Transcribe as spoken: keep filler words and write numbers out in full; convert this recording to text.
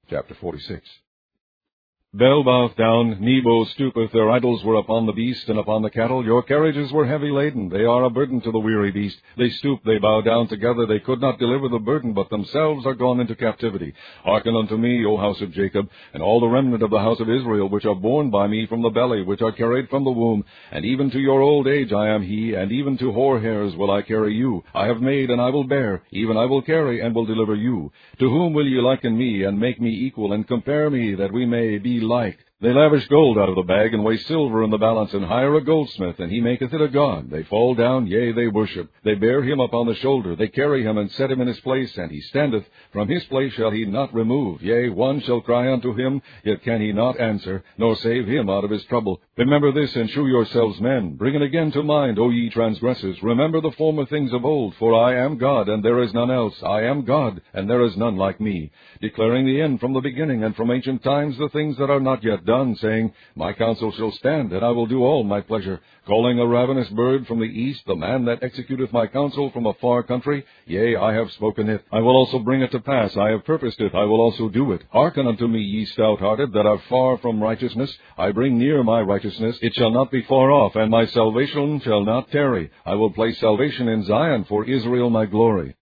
Chapter forty-six. Bel boweth down, Nebo stoopeth, their idols were upon the beast and upon the cattle. Your carriages were heavy laden, they are a burden to the weary beast. They stoop, they bow down together, they could not deliver the burden, but themselves are gone into captivity. Hearken unto me, O house of Jacob, and all the remnant of the house of Israel, which are born by me from the belly, which are carried from the womb. And even to your old age I am he, and even to hoar hairs will I carry you. I have made, and I will bear, even I will carry, and will deliver you. To whom will ye liken me, and make me equal, and compare me, that we may be like? They lavish gold out of the bag, and weigh silver in the balance, and hire a goldsmith, and he maketh it a god. They fall down, yea, they worship. They bear him upon the shoulder, they carry him, and set him in his place, and he standeth. From his place shall he not remove. Yea, one shall cry unto him, yet can he not answer, nor save him out of his trouble. Remember this, and shew yourselves men. Bring it again to mind, O ye transgressors. Remember the former things of old, for I am God, and there is none else. I am God, and there is none like me, declaring the end from the beginning, and from ancient times the things that are not yet done, saying, My counsel shall stand, and I will do all my pleasure. Calling a ravenous bird from the east, the man that executeth my counsel from a far country. Yea, I have spoken it. I will also bring it to pass. I have purposed it. I will also do it. Hearken unto me, ye stout-hearted, that are far from righteousness. I bring near my righteousness. It shall not be far off, and my salvation shall not tarry. I will place salvation in Zion, for Israel my glory.